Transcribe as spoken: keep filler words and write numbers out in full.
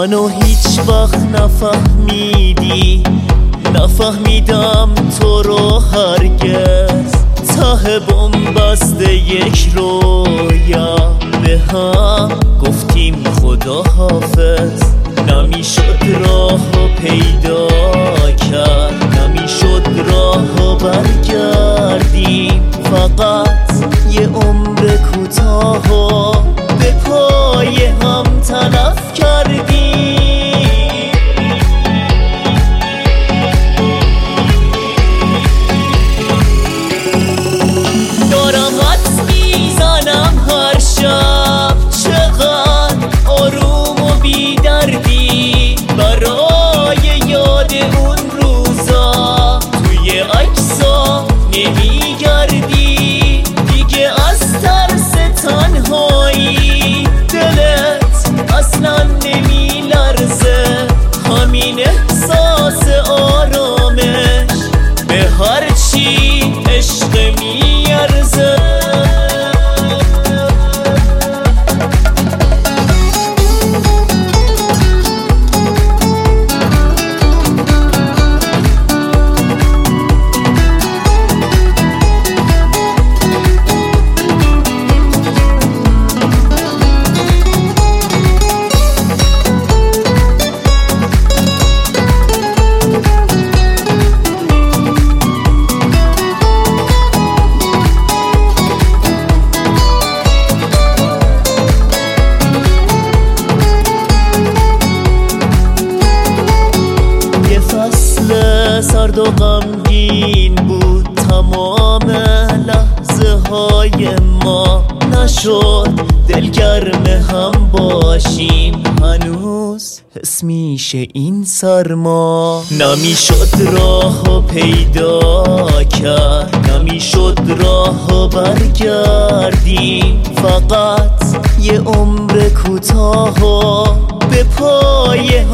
منو هیچ وقت نفهمیدی، نفهمیدم تو رو هرگز. ته بن‌بست یک رویا به هم گفتیم خدا حافظ. نمیشد راهو پیدا کرد، نمیشد راهو برگردیم. فقط یه عمر کوتاهو به پای هم تلف کردیم. دارم حدس میزنم هر شب چقدر آروم و بی‌دردی برای یاد اون روزا توی عکسا نمیگردی دیگه. از ترس تنهایی دلت اصلا نمیلرزه. همین احساس آرامش به هر چی عشق میارزه. سرد و غمگین بود تمام لحظه های ما. نشد دلگرم هم باشیم، هنوز حس میشه این سرما. نمیشد راهو پیدا کرد، نمیشد راهو برگردیم. فقط یه عمر کوتاهو به پای